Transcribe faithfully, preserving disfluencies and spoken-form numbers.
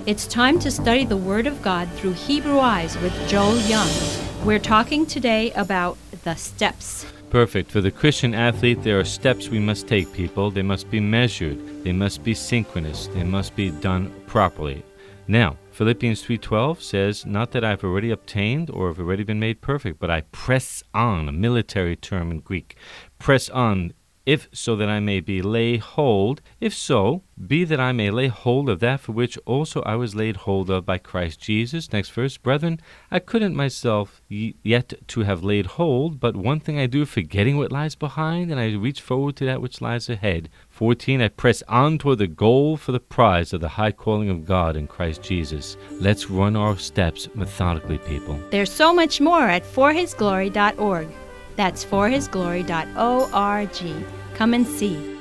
It's time to study the Word of God through Hebrew eyes with Joel Young. We're talking today about the steps. Perfect. For the Christian athlete, there are steps we must take, people. They must be measured. They must be synchronous. They must be done properly. Now, Philippians three twelve says, not that I've already obtained or have already been made perfect, but I press on, a military term in Greek. Press on, if so that I may be lay hold, if so, be that I may lay hold of that for which also I was laid hold of by Christ Jesus. Next verse, brethren, I couldn't myself y- yet to have laid hold, but one thing I do, forgetting what lies behind, and I reach forward to that which lies ahead. fourteen, I press on toward the goal for the prize of the high calling of God in Christ Jesus. Let's run our steps methodically, people. There's so much more at for his glory dot org. That's for his glory dot org. Come and see.